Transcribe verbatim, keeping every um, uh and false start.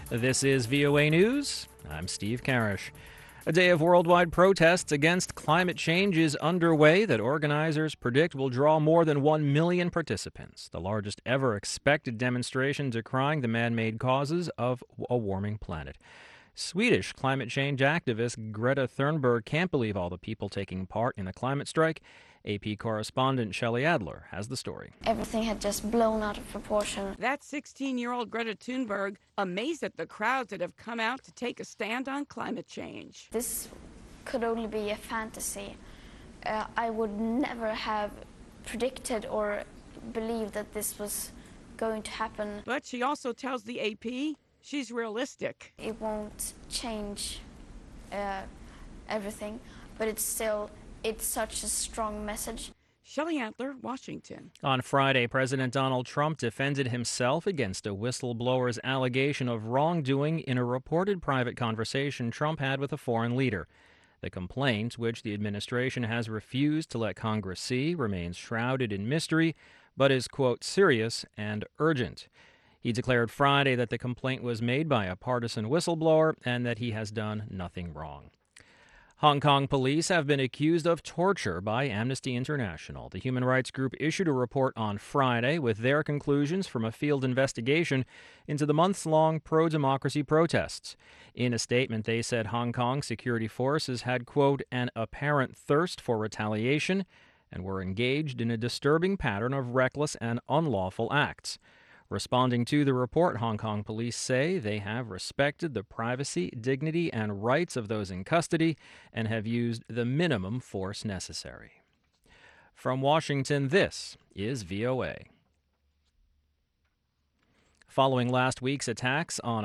This is V O A News. I'm Steve Karish. A day of worldwide protests against climate change is underway that organizers predict will draw more than one million participants, the largest ever expected demonstration decrying the man-made causes of a warming planet. Swedish climate change activist Greta Thunberg can't believe all the people taking part in the climate strike. A P correspondent Shelley Adler has the story. Everything had just blown out of proportion. That's sixteen-year-old Greta Thunberg, amazed at the crowds that have come out to take a stand on climate change. This could only be a fantasy. Uh, I would never have predicted or believed that this was going to happen. But she also tells the A P she's realistic. It won't change uh, everything, but it's still, it's such a strong message. Shelley Adler, Washington. On Friday, President Donald Trump defended himself against a whistleblower's allegation of wrongdoing in a reported private conversation Trump had with a foreign leader. The complaint, which the administration has refused to let Congress see, remains shrouded in mystery, but is, quote, serious and urgent. He declared Friday that the complaint was made by a partisan whistleblower and that he has done nothing wrong. Hong Kong police have been accused of torture by Amnesty International. The human rights group issued a report on Friday with their conclusions from a field investigation into the months-long pro-democracy protests. In a statement, they said Hong Kong security forces had, quote, an apparent thirst for retaliation and were engaged in a disturbing pattern of reckless and unlawful acts. Responding to the report, Hong Kong police say they have respected the privacy, dignity, and rights of those in custody and have used the minimum force necessary. From Washington, this is V O A. Following last week's attacks on